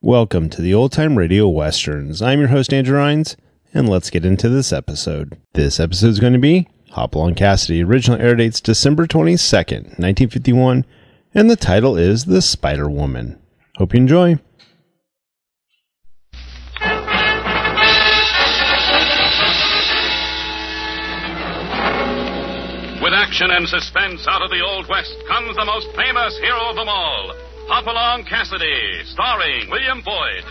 Welcome to the Old Time Radio Westerns. I'm your host, Andrew Rines, and let's get into this episode. This episode is going to be Hopalong Cassidy. Original air dates December 22nd, 1951, and the title is The Spider Woman. Hope you enjoy. With action and suspense out of the Old West comes the most famous hero of them all, Hopalong Cassidy, starring William Boyd.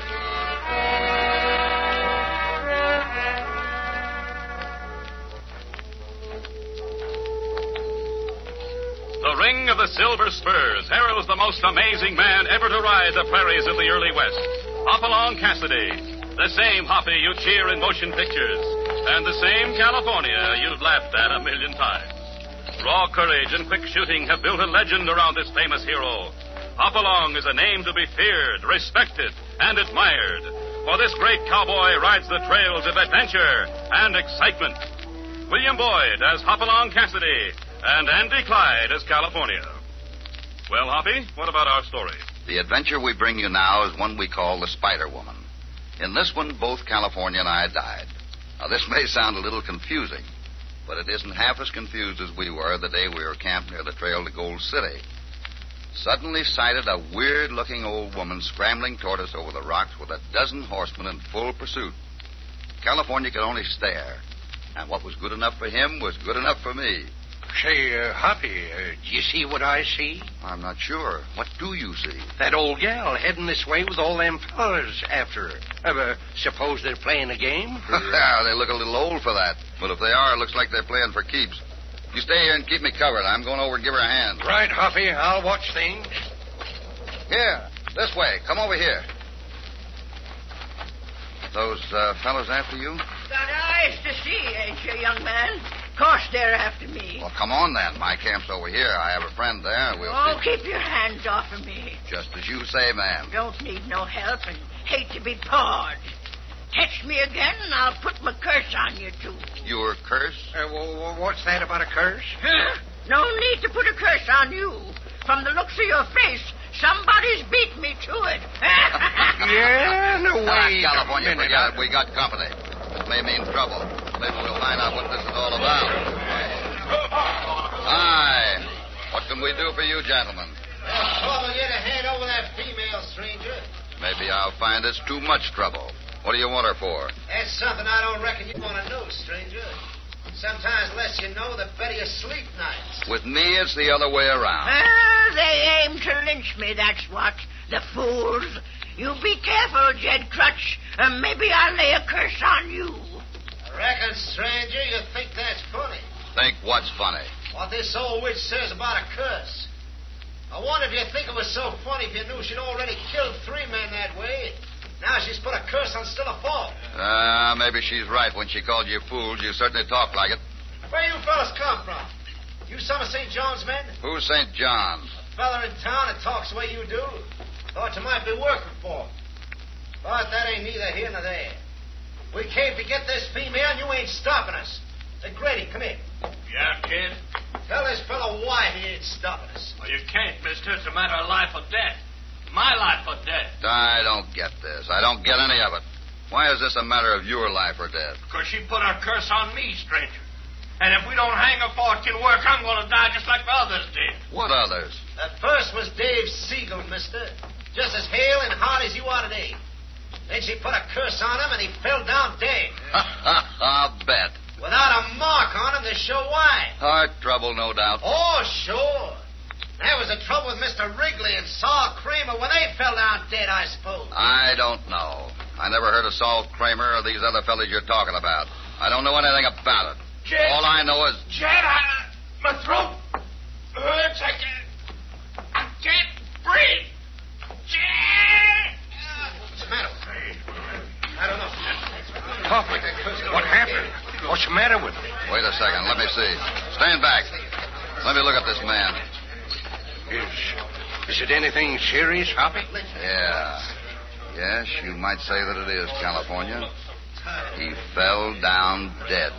The ring of the Silver Spurs heralds the most amazing man ever to ride the prairies of the early West, Hopalong Cassidy. The same Hoppy you cheer in motion pictures, and the same California you've laughed at a million times. Raw courage and quick shooting have built a legend around this famous hero. Hopalong is a name to be feared, respected, and admired, for this great cowboy rides the trails of adventure and excitement. William Boyd as Hopalong Cassidy, and Andy Clyde as California. Well, Hoppy, what about our story? The adventure we bring you now is one we call the Spider Woman. In this one, both California and I died. Now, this may sound a little confusing, but it isn't half as confused as we were the day we were camped near the trail to Gold City. Suddenly sighted a weird-looking old woman scrambling toward us over the rocks with a dozen horsemen in full pursuit. California could only stare, and what was good enough for him was good enough for me. Say, Hoppy, do you see what I see? I'm not sure. What do you see? That old gal heading this way with all them fellas after her. Suppose they're playing a game? They look a little old for that. But if they are, it looks like they're playing for keeps. You stay here and keep me covered. I'm going over and give her a hand. Right, Hoppy. I'll watch things. Here, this way. Come over here. Those fellows after you? Got eyes to see, ain't you, young man? Of course they're after me. Well, come on then. My camp's over here. I have a friend there. We'll keep your hands off of me. Just as you say, ma'am. Don't need no help and hate to be pawed. Catch me again, and I'll put my curse on you, too. Your curse? What's that about a curse? No need to put a curse on you. From the looks of your face, somebody's beat me to it. Yeah, no way. California, forget it. We got company. This may mean trouble. Maybe we'll find out what this is all about. Hi. What can we do for you, gentlemen? Trouble, get a hand over that female, stranger. Maybe I'll find it's too much trouble. What do you want her for? That's something I don't reckon you want to know, stranger. Sometimes the less you know, the better you sleep nights. With me, it's the other way around. They aim to lynch me, that's what. The fools. You be careful, Jed Crutch, or maybe I'll lay a curse on you. I reckon, stranger, you think that's funny. Think what's funny? What this old witch says about a curse. I wonder if you think it was so funny if you knew she'd already killed 3 men that way. Now she's put a curse on still a 4th. Maybe she's right. When she called you fools, you certainly talk like it. Where you fellas come from? You some of St. John's men? Who's St. John's? A fella in town that talks the way you do. Thought you might be working for him. But that ain't neither here nor there. We came to get this female, and you ain't stopping us. Grady, come here. Yeah, kid? Tell this fellow why he ain't stopping us. Well, you can't, mister. It's a matter of life or death. My life or death. I don't get this. I don't get any of it. Why is this a matter of your life or death? Because she put her curse on me, stranger. And if we don't hang her for it can work, I'm going to die just like the others did. What others? That first was Dave Siegel, mister. Just as hale and hard as you are today. Then she put a curse on him, and he fell down dead. I'll bet. Without a mark on him to show why. Heart trouble, no doubt. Oh, sure. That was the trouble with Mr. Wrigley and Saul Kramer when they fell down dead, I suppose. I don't know. I never heard of Saul Kramer or these other fellas you're talking about. I don't know anything about it. Jed, all I know is... Jed, my throat hurts. I can't breathe. Jed! What's the matter? I don't know. Hoppy, what happened? What's the matter with him? Wait a second. Let me see. Stand back. Let me look at this man. Is it anything serious, Hoppy? Yeah. Yes, you might say that it is, California. He fell down dead.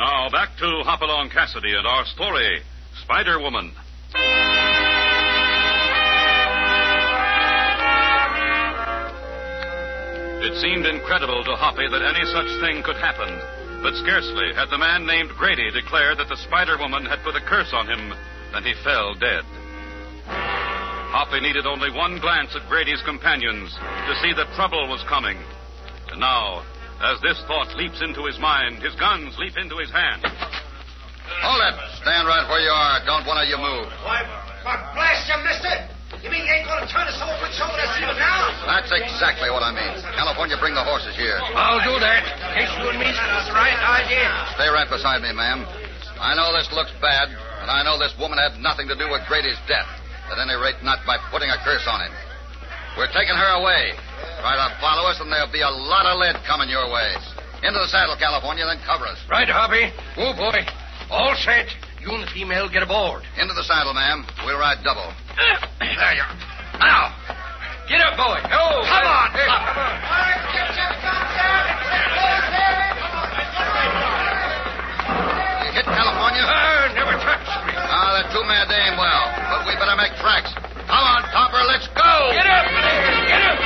Now, back to Hopalong Cassidy and our story, Spider Woman. It seemed incredible to Hoppy that any such thing could happen, but scarcely had the man named Grady declared that the Spider Woman had put a curse on him than he fell dead. Hoppy needed only one glance at Grady's companions to see that trouble was coming. And now, as this thought leaps into his mind, his guns leap into his hand. Hold it. Stand right where you are. Don't one of you move. Why, blast you, mister! You mean you ain't going to turn us over and show us you now? That's exactly what I mean. California, bring the horses here. I'll do that. Guess you and me got the right idea. Stay right beside me, ma'am. I know this looks bad, and I know this woman had nothing to do with Grady's death. At any rate, not by putting a curse on him. We're taking her away. Try to follow us, and there'll be a lot of lead coming your way. Into the saddle, California, then cover us. Right, Hoppy. Oh, boy. All set. You and the female get aboard. Into the saddle, ma'am. We'll ride double. There you are. Now, get up, boy. Oh, come on. Hey, come on. You hit California? Never touched me. That two mad damn well. But we better make tracks. Come on, Topper, let's go. Get up. Get up.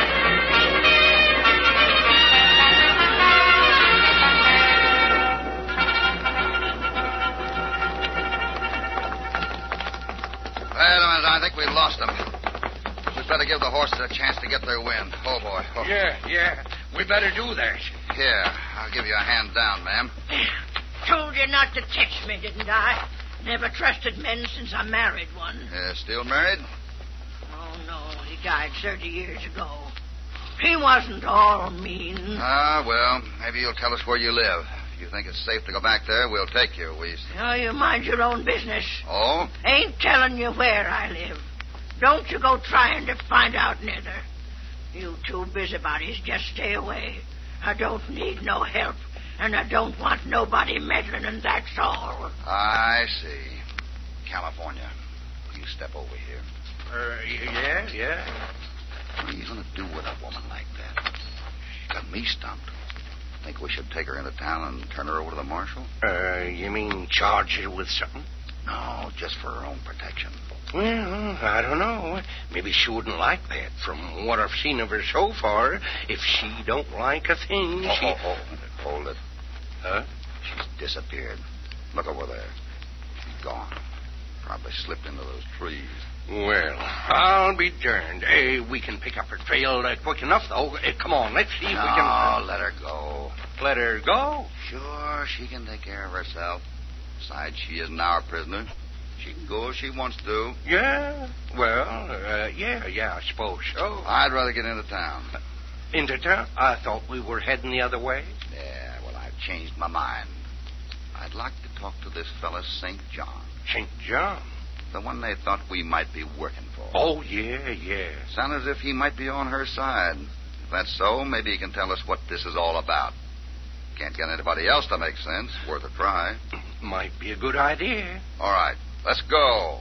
Wait a minute, I think we lost them. We'd better give the horses a chance to get their wind. Oh, boy. Oh. Yeah. We better do that. Here, I'll give you a hand down, ma'am. Told you not to touch me, didn't I? Never trusted men since I married one. Still married? Oh, no. He died 30 years ago. He wasn't all mean. Well, maybe you'll tell us where you live. If you think it's safe to go back there, we'll take you. Oh, you mind your own business. Oh? Ain't telling you where I live. Don't you go trying to find out neither. You two busybodies just stay away. I don't need no help, and I don't want nobody meddling, and that's all. I see. California, will you step over here? Yeah. What are you going to do with a woman like that? She got me stumped. Think we should take her into town and turn her over to the marshal? You mean charge her with something? No, just for her own protection. Well, I don't know. Maybe she wouldn't like that. From what I've seen of her so far, if she don't like a thing, she... Hold it. Huh? She's disappeared. Look over there. She's gone. Probably slipped into those trees. Well, I'll be darned. We can pick up her trail quick enough, though. Come on, let's see if we can... No, let her go. Let her go? Sure, she can take care of herself. Besides, she isn't our prisoner. She can go if she wants to. Yeah? Well, yeah, I suppose so. I'd rather get into town. Into town? I thought we were heading the other way. Yeah, well, I've changed my mind. I'd like to talk to this fella, St. John. St. John? The one they thought we might be working for. Oh, yeah. Sounds as if he might be on her side. If that's so, maybe he can tell us what this is all about. Can't get anybody else to make sense. Worth a try. Might be a good idea. All right, let's go.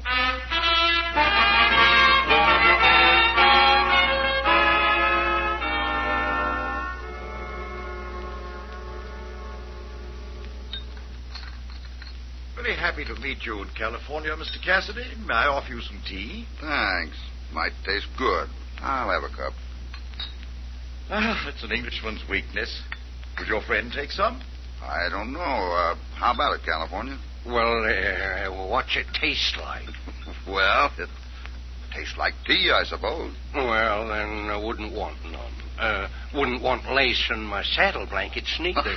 Very happy to meet you in California, Mr. Cassidy. May I offer you some tea? Thanks. Might taste good. I'll have a cup. That's an Englishman's weakness. Would your friend take some? I don't know. How about it, California? Well, what's it taste like? Well, it tastes like tea, I suppose. Well, then I wouldn't want none. Wouldn't want lace in my saddle blankets neither.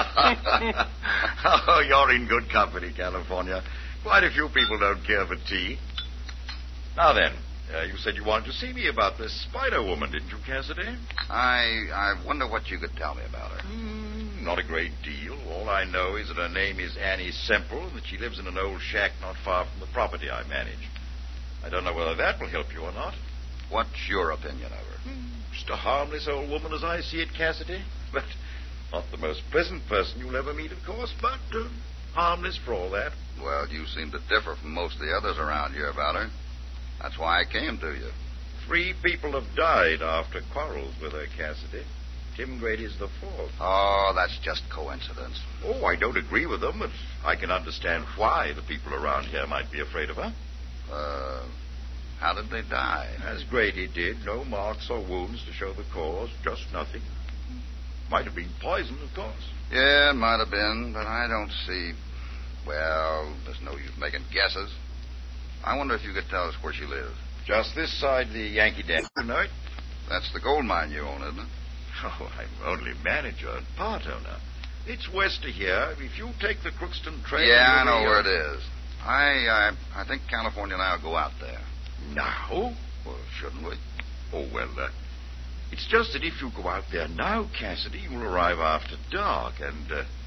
Oh, you're in good company, California. Quite a few people don't care for tea. Now then, you said you wanted to see me about this Spider Woman, didn't you, Cassidy? I wonder what you could tell me about her. Not a great deal. All I know is that her name is Annie Semple and that she lives in an old shack not far from the property I manage. I don't know whether that will help you or not. What's your opinion of her? Just a harmless old woman as I see it, Cassidy. But not the most pleasant person you'll ever meet, of course, but harmless for all that. Well, you seem to differ from most of the others around here about her. That's why I came to you. 3 people have died after quarrels with her, Cassidy. Tim Grady's the fault. Oh, that's just coincidence. Oh, I don't agree with them, but I can understand why the people around here might be afraid of her. How did they die? As Grady did, no marks or wounds to show the cause, just nothing. Might have been poison, of course. Yeah, it might have been, but I don't see... Well, there's no use making guesses. I wonder if you could tell us where she lives. Just this side the Yankee Dam. You know it? That's the gold mine you own, isn't it? Oh, I'm only manager and part owner. It's west of here. If you take the Crookston Trail... Yeah, I know where it is. I think California and I will go out there. Now? Well, shouldn't we? Oh, well, it's just that if you go out there now, Cassidy, you'll arrive after dark, and,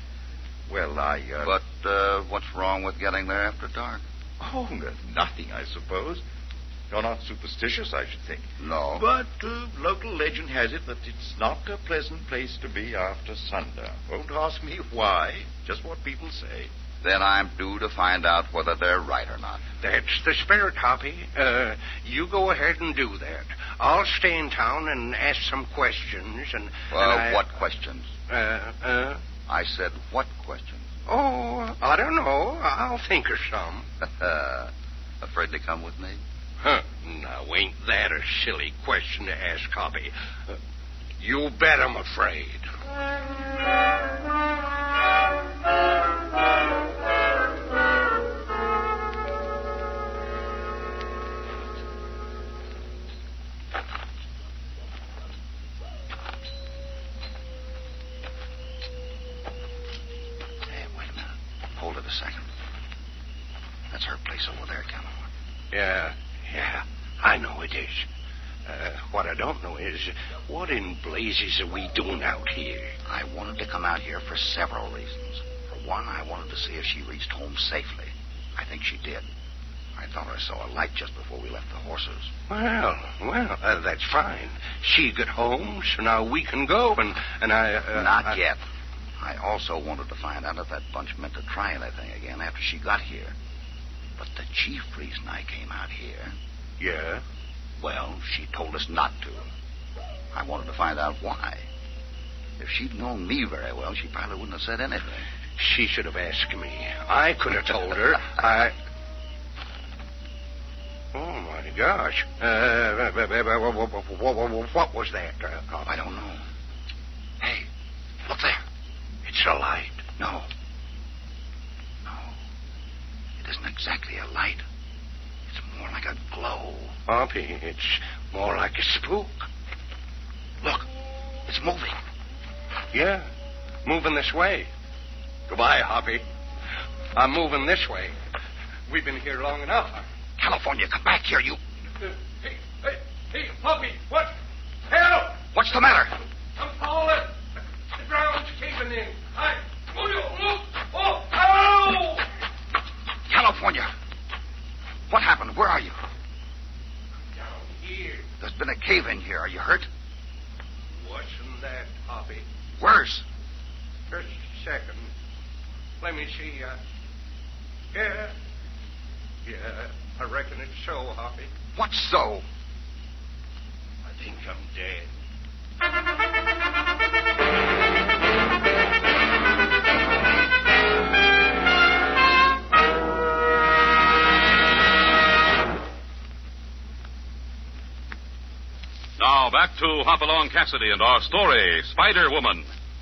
But what's wrong with getting there after dark? Oh, nothing, I suppose. You're not superstitious, I should think. No. But local legend has it that it's not a pleasant place to be after sundown. Won't ask me why, just what people say. Then I'm due to find out whether they're right or not. That's the spirit, Hoppy. You go ahead and do that. I'll stay in town and ask some questions, What questions? I said what questions? Oh, I don't know. I'll think of some. Afraid to come with me? Huh. Now, ain't that a silly question to ask, Hoppy? You bet I'm afraid. Hold it a second. That's her place over there, California. Yeah, I know it is. What I don't know is, what in blazes are we doing out here? I wanted to come out here for several reasons. For one, I wanted to see if she reached home safely. I think she did. I thought I saw a light just before we left the horses. Well, that's fine. She got home, so now we can go, and I... Not yet. I also wanted to find out if that bunch meant to try anything again after she got here. But the chief reason I came out here... Yeah? Well, she told us not to. I wanted to find out why. If she'd known me very well, she probably wouldn't have said anything. She should have asked me. I could have told her. Oh, my gosh. What was that? I don't know. Hey, look there. It's a light. No. It isn't exactly a light. It's more like a glow. Hoppy, it's more like a spook. Look, it's moving. Yeah, moving this way. Goodbye, Hoppy. I'm moving this way. We've been here long enough. California, come back here, you... Hey, Hoppy, what? Help! What's the matter? I'm falling. The ground's caving in. Ow! California, what happened? Where are you? Down here. There's been a cave-in here. Are you hurt? Wasn't that, Hoppy? Where's? Just a second. Let me see. Yeah, I reckon it's so, Hoppy. What's so? I think I'm dead. Now back to Hopalong Cassidy and our story, Spider Woman.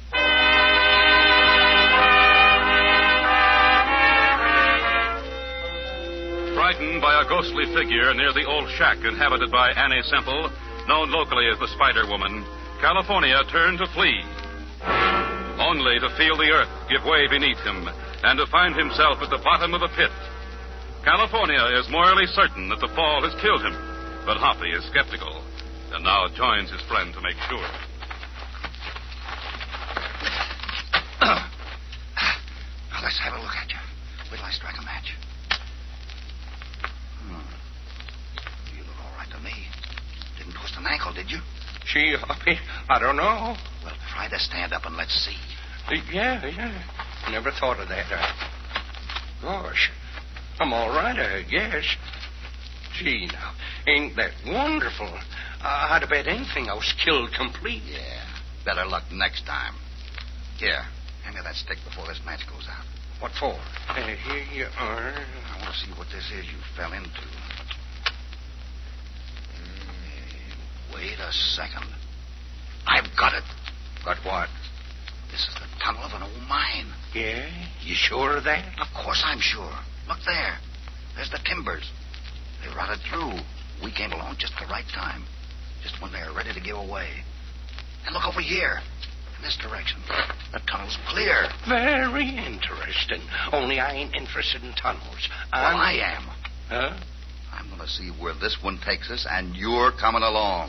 Frightened by a ghostly figure near the old shack inhabited by Annie Semple, known locally as the Spider Woman, California turned to flee, only to feel the earth give way beneath him and to find himself at the bottom of a pit. California is morally certain that the fall has killed him, but Hoppy is skeptical and now joins his friend to make sure. Now, let's have a look at you. Wait till I strike a match. You look all right to me. Didn't twist an ankle, did you? Gee, Hoppy, I don't know. Well, try to stand up and let's see. Yeah. Never thought of that. Gosh, I'm all right, I guess. Gee, now, ain't that wonderful? I'd have bet anything I was killed complete. Yeah. Better luck next time. Here, hand me that stick before this match goes out. What for? Here you are. I want to see what this is you fell into. Wait a second. I've got it. Got what? This is the tunnel of an old mine. Yeah? You sure of that? Of course I'm sure. Look there. There's the timbers. They rotted through. We came along just the right time. Just when they were ready to give away. And look over here. In this direction. The tunnel's clear. Very interesting. Only I ain't interested in tunnels. Well, I am. Huh? I'm going to see where this one takes us, and you're coming along.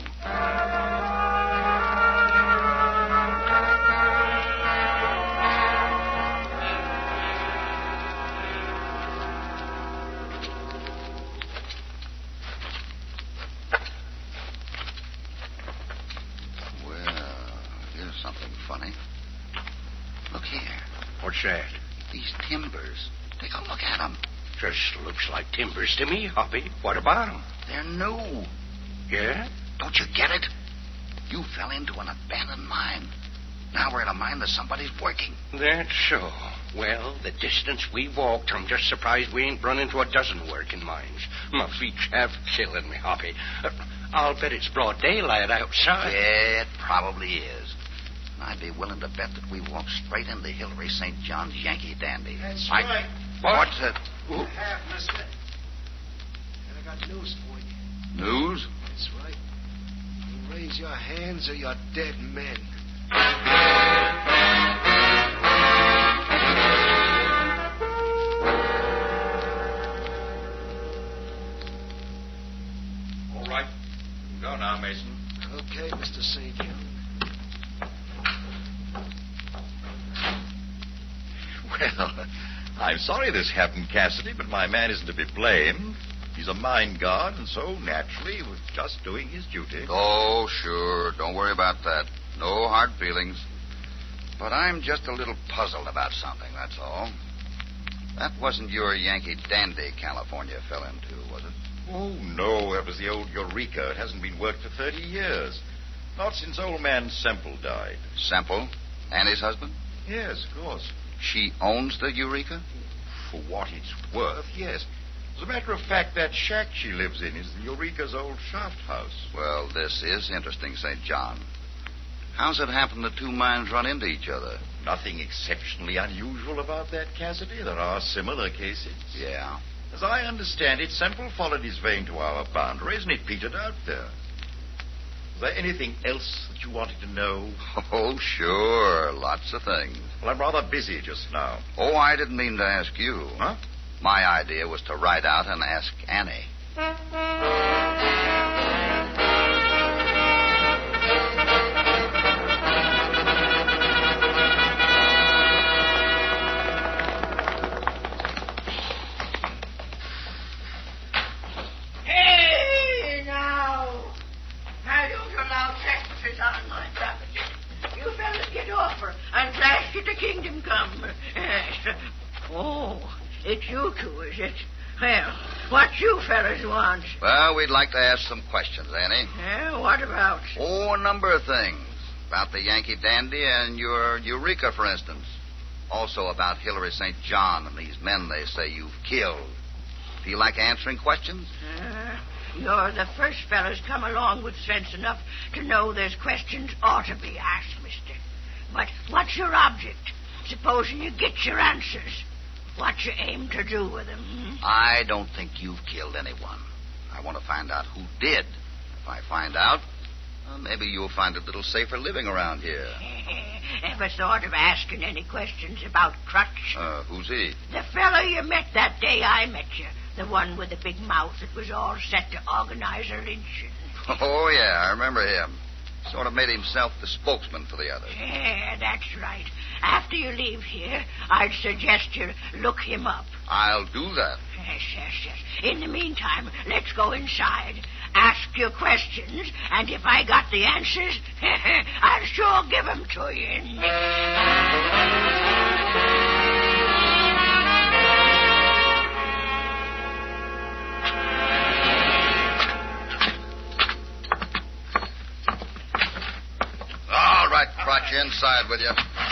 Funny. Look here. What's that? These timbers. Take a look at them. Just looks like timbers to me, Hoppy. What about them? They're new. Yeah? Don't you get it? You fell into an abandoned mine. Now we're in a mine that somebody's working. That's so. Well, the distance we walked, I'm just surprised we ain't run into a dozen working mines. My feet's half killing me, Hoppy. I'll bet it's broad daylight outside. Yeah, it probably is. I'd be willing to bet that we walked straight into Hillary St. John's Yankee Dandy. That's right. What's it? You have, mister. And I got news for you. News? That's right. You raise your hands or you're dead men. All right. Go now, Mason. Okay, Mr. St. John. Well, I'm sorry this happened, Cassidy, but my man isn't to be blamed. He's a mine guard, and so, naturally, he was just doing his duty. Oh, sure. Don't worry about that. No hard feelings. But I'm just a little puzzled about something, that's all. That wasn't your Yankee Dandy California fell into, was it? Oh, no, that was the old Eureka. It hasn't been worked for 30 years. Not since old man Semple died. Semple? Annie's husband? Yes, of course. She owns the Eureka? For what it's worth, yes. As a matter of fact, that shack she lives in is the Eureka's old shaft house. Well, this is interesting, St. John. How's it happen the two mines run into each other? Nothing exceptionally unusual about that, Cassidy. There are similar cases. Yeah. As I understand it, Semple followed his vein to our boundaries, and it petered out there. Is there anything else that you wanted to know? Oh, sure. Lots of things. Well, I'm rather busy just now. Oh, I didn't mean to ask you. Huh? My idea was to ride out and ask Annie. Hey, now! I don't allow trespassers on my property. You fellas get off her and flash to the kingdom come. Oh, it's you two, is it? Well, what you fellas want? Well, we'd like to ask some questions, Annie. What about? Oh, a number of things. About the Yankee Dandy and your Eureka, for instance. Also about Hillary St. John and these men they say you've killed. Feel like answering questions? You're the first fellas come along with sense enough to know there's questions ought to be asked, mister. But what's your object? Supposing you get your answers. What you aim to do with them? I don't think you've killed anyone. I want to find out who did. If I find out, maybe you'll find it a little safer living around here. Ever thought of asking any questions about Crutch? Who's he? The fellow you met that day I met you. The one with the big mouth that was all set to organize a lynching. Oh, yeah, I remember him. Sort of made himself the spokesman for the others. Yeah, that's right. After you leave here, I'd suggest you look him up. I'll do that. Yes. In the meantime, let's go inside. Ask your questions, and if I got the answers, I'll sure give them to you. inside with you.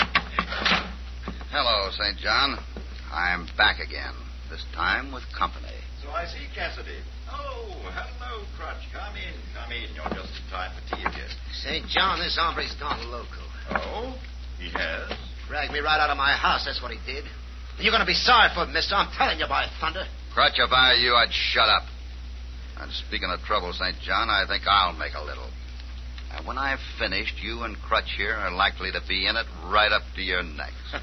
Hello, St. John. I'm back again, this time with company. So I see Cassidy. Oh, hello, Crutch. Come in. You're just in time for tea again. St. John, this hombre's gone loco. Oh? He has? Dragged me right out of my house, that's what he did. And you're going to be sorry for it, mister. I'm telling you, by thunder. Crutch, if I were you, I'd shut up. And speaking of trouble, St. John, I think I'll make a little. And when I've finished, you and Crutch here are likely to be in it right up to your necks.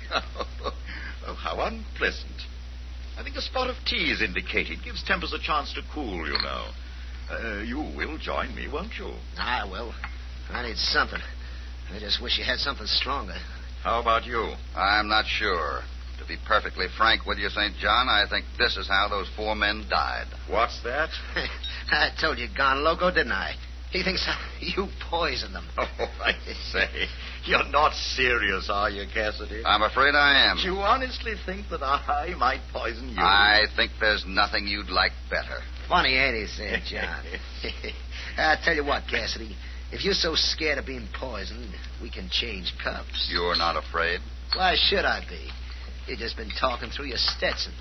Oh, how unpleasant. I think a spot of tea is indicated. Gives tempers a chance to cool, you know. You will join me, won't you? I will. I need something. I just wish you had something stronger. How about you? I'm not sure. To be perfectly frank with you, St. John, I think this is how those 4 men died. What's that? I told you, gone loco, didn't I? He thinks you poisoned them. Oh, I say. You're not serious, are you, Cassidy? I'm afraid I am. You honestly think that I might poison you? I think there's nothing you'd like better. Funny, ain't he, St. John? I tell you what, Cassidy. If you're so scared of being poisoned, we can change cups. You're not afraid? Why should I be? You've just been talking through your Stetson.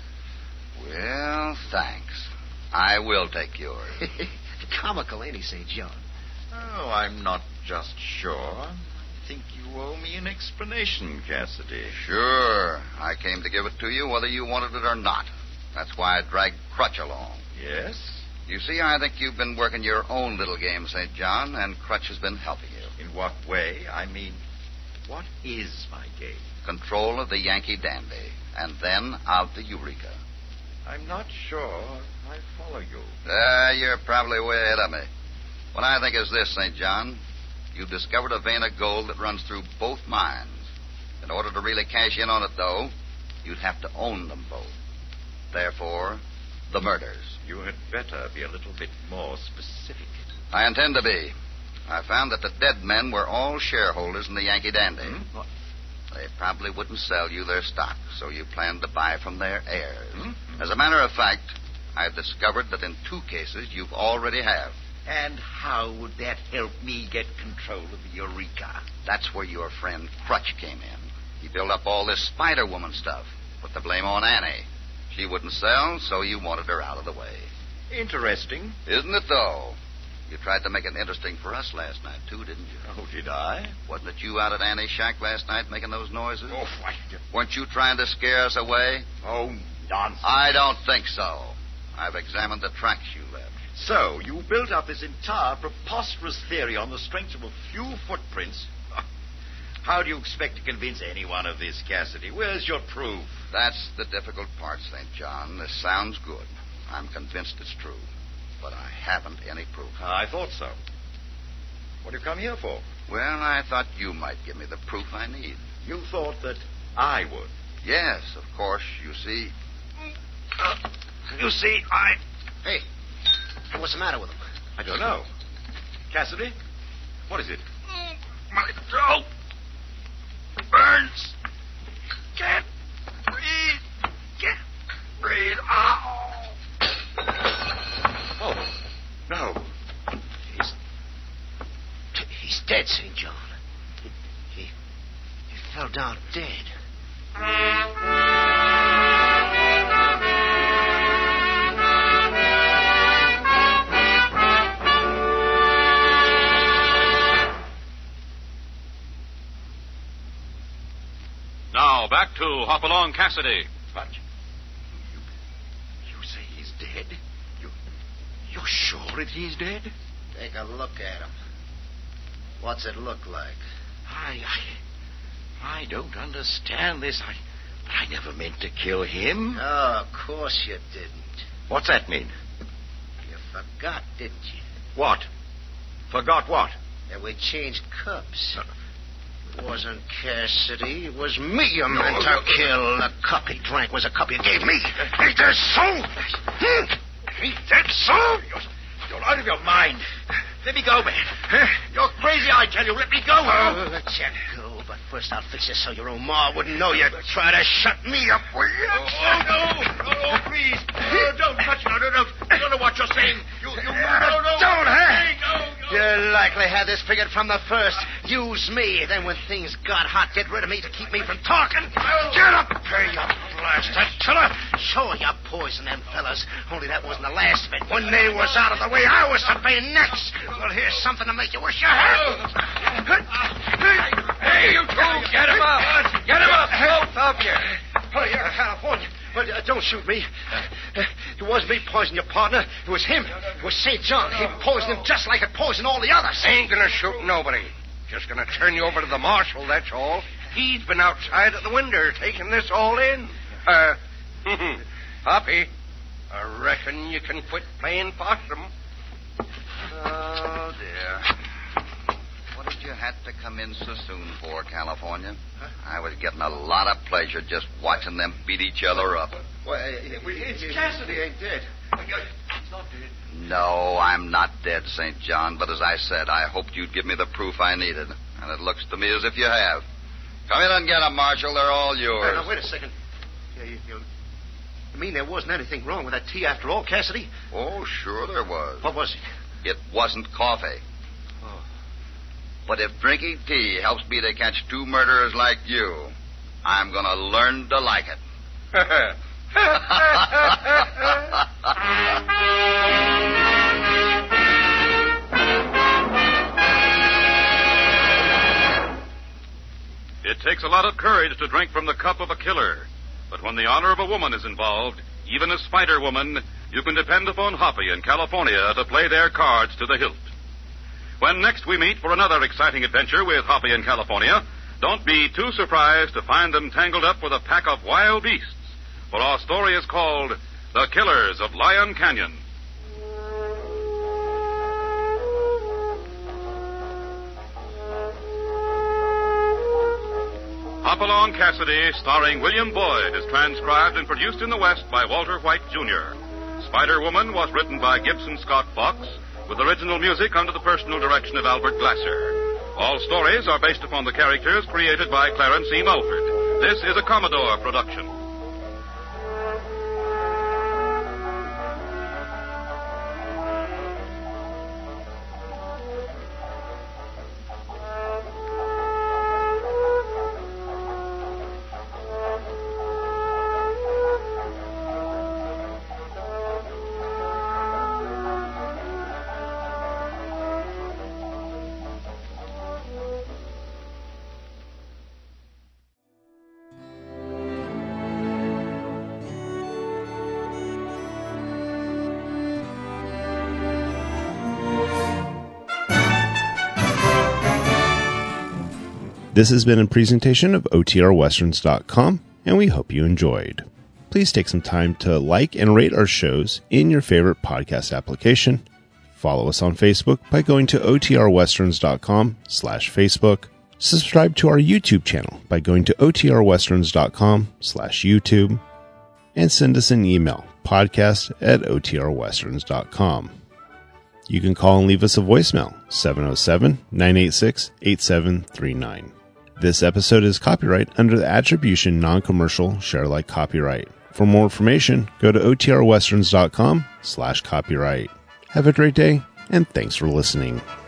Well, thanks. I will take yours. Comical, ain't he, St. John? Oh, I'm not just sure. I think you owe me an explanation, Cassidy. Sure. I came to give it to you whether you wanted it or not. That's why I dragged Crutch along. Yes? You see, I think you've been working your own little game, St. John, and Crutch has been helping you. In what way? I mean, what is my game? Control of the Yankee Dandy, and then of the Eureka. I'm not sure I follow you. You're probably way ahead of me. What I think is this, St. John. You've discovered a vein of gold that runs through both mines. In order to really cash in on it, though, you'd have to own them both. Therefore, the murders. You had better be a little bit more specific. I intend to be. I found that the dead men were all shareholders in the Yankee Dandy. What? They probably wouldn't sell you their stock, so you planned to buy from their heirs. As a matter of fact, I've discovered that in 2 cases you've already have. And how would that help me get control of the Eureka? That's where your friend Crutch came in. He built up all this Spider-Woman stuff, put the blame on Annie. She wouldn't sell, so you wanted her out of the way. Interesting. Isn't it, though? You tried to make it interesting for us last night, too, didn't you? Oh, did I? Wasn't it you out at Annie's shack last night making those noises? Oh, why... Weren't you trying to scare us away? Oh, nonsense. I don't think so. I've examined the tracks you left. So, you built up this entire preposterous theory on the strength of a few footprints. How do you expect to convince anyone of this, Cassidy? Where's your proof? That's the difficult part, St. John. This sounds good. I'm convinced it's true. But I haven't any proof. I thought so. What do you come here for? Well, I thought you might give me the proof I need. You thought that I would? Yes, of course. You see... Hey, what's the matter with him? I don't know. Cassidy? What is it? My throat burns. Can't breathe. Ow. Oh, no. He's dead, St. John. He fell down dead. Now, back to Hopalong Cassidy. What? You say he's dead? You're sure that he's dead? Take a look at him. What's it look like? I don't understand this. I never meant to kill him. Oh, of course you didn't. What's that mean? You forgot, didn't you? What? Forgot what? That we changed cups. It wasn't Cassidy. It was me you meant to kill. The cup he drank was a cup you gave me. Ain't that so? Ain't that so? You're out of your mind. Let me go, man. You're crazy, I tell you. Let me go. Oh, let you go. But first I'll fix you so your own ma wouldn't know you try to shut me up, will you? No, please. Don't touch me. No. I don't know what you're saying. You Don't, huh? Hey, no. You like exactly had this figured from the first. Use me. Then when things got hot, get rid of me to keep me from talking. Get up here, you blasted killer. Sure, you poisoned them fellas. Only that wasn't the last of it. When they was out of the way, I was to pay next. Well, here's something to make you wish you had. Hey, you two, get him up. Get him up, both of you. Oh, yeah, California. But don't shoot me. It wasn't me poisoning your partner. It was him. It was St. John. He poisoned him just like it poisoned all the others. Ain't gonna shoot nobody. Just gonna turn you over to the marshal, that's all. He's been outside at the window taking this all in. Hoppy, I reckon you can quit playing possum. Oh, dear. What did you have to come in so soon for, California? Huh? I was getting a lot of pleasure just watching them beat each other up. Well, it's Cassidy ain't dead. He's not dead. No, I'm not dead, St. John, but as I said, I hoped you'd give me the proof I needed. And it looks to me as if you have. Come in and get them, Marshal. They're all yours. Now, wait a second. You mean there wasn't anything wrong with that tea after all, Cassidy? Oh, sure there was. What was it? It wasn't coffee. Oh. But if drinking tea helps me to catch two murderers like you, I'm going to learn to like it. It takes a lot of courage to drink from the cup of a killer. But when the honor of a woman is involved, even as Spider-Woman, you can depend upon Hoppy and California to play their cards to the hilt. When next we meet for another exciting adventure with Hoppy and California, don't be too surprised to find them tangled up with a pack of wild beasts. For our story is called The Killers of Lion Canyon. Hopalong Cassidy, starring William Boyd, is transcribed and produced in the West by Walter White, Jr. Spider-Woman was written by Gibson Scott Fox, with original music under the personal direction of Albert Glasser. All stories are based upon the characters created by Clarence E. Mulford. This is a Commodore production. This has been a presentation of OTRWesterns.com, and we hope you enjoyed. Please take some time to like and rate our shows in your favorite podcast application. Follow us on Facebook by going to OTRWesterns.com/Facebook. Subscribe to our YouTube channel by going to OTRWesterns.com/YouTube. And send us an email, podcast@OTRWesterns.com. You can call and leave us a voicemail, 707-986-8739. This episode is copyright under the Attribution Non-Commercial Share Alike Copyright. For more information, go to OTRWesterns.com/copyright. Have a great day, and thanks for listening.